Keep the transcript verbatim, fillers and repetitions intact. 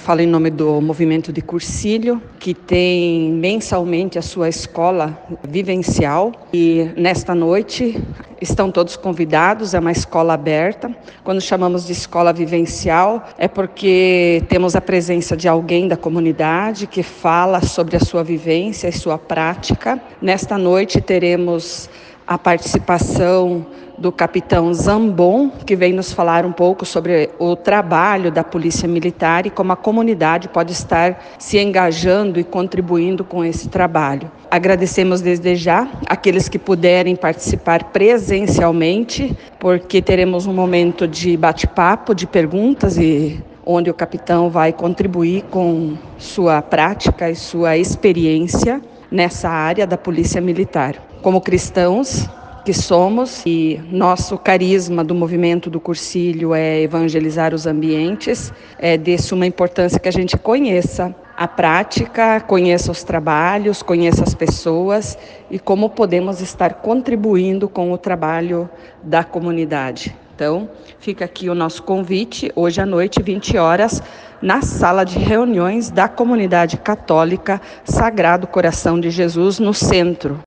falo em nome do Movimento de Cursilho, que tem mensalmente a sua escola vivencial. E nesta noite estão todos convidados, é uma escola aberta. Quando chamamos de escola vivencial, é porque temos a presença de alguém da comunidade que fala sobre a sua vivência e sua prática. Nesta noite teremos a participação do capitão Zambon, que vem nos falar um pouco sobre o trabalho da Polícia Militar e como a comunidade pode estar se engajando e contribuindo com esse trabalho. Agradecemos desde já aqueles que puderem participar presencialmente, porque teremos um momento de bate-papo, de perguntas, e onde o capitão vai contribuir com sua prática e sua experiência nessa área da Polícia Militar. Como cristãos que somos, e nosso carisma do movimento do Cursilho é evangelizar os ambientes, é de suma importância que a gente conheça a prática, conheça os trabalhos, conheça as pessoas e como podemos estar contribuindo com o trabalho da comunidade. Então, fica aqui o nosso convite, hoje à noite, vinte horas, na sala de reuniões da Comunidade Católica Sagrado Coração de Jesus, no centro.